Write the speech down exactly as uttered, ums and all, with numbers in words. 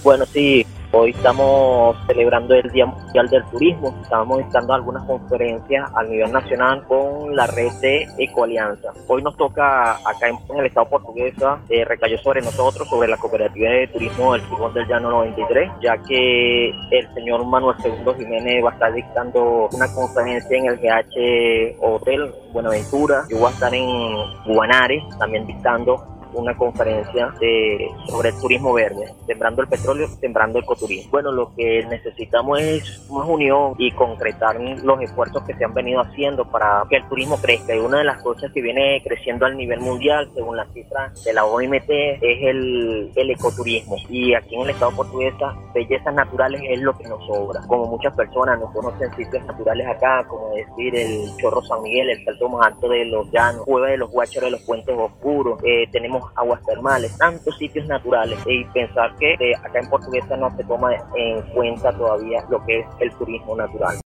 Bueno, sí, hoy estamos celebrando el Día Mundial del Turismo. Estamos dando algunas conferencias a nivel nacional con la red de Ecoalianza. Hoy nos toca acá en, en el estado portuguesa, eh, recayó sobre nosotros, sobre la cooperativa de turismo del Cibón del Llano noventa y tres, ya que el señor Manuel Segundo Jiménez va a estar dictando una conferencia en el G H Hotel Buenaventura. Yo voy a estar en Guanare también dictando una conferencia de, sobre el turismo verde, sembrando el petróleo, sembrando el ecoturismo. Bueno, lo que necesitamos es más unión y concretar los esfuerzos que se han venido haciendo para que el turismo crezca. Y una de las cosas que viene creciendo al nivel mundial, según las cifras de la O M T, es el, el ecoturismo. Y aquí en el estado portuguesa, bellezas naturales es lo que nos sobra. Como muchas personas no conocen sitios naturales acá, como decir el Chorro San Miguel, el salto más alto de los llanos, Cueva de los Guácharos de los Puentes Oscuros, eh, tenemos aguas termales, tantos sitios naturales, y pensar que eh, acá en Portuguesa no se toma en cuenta todavía lo que es el turismo natural.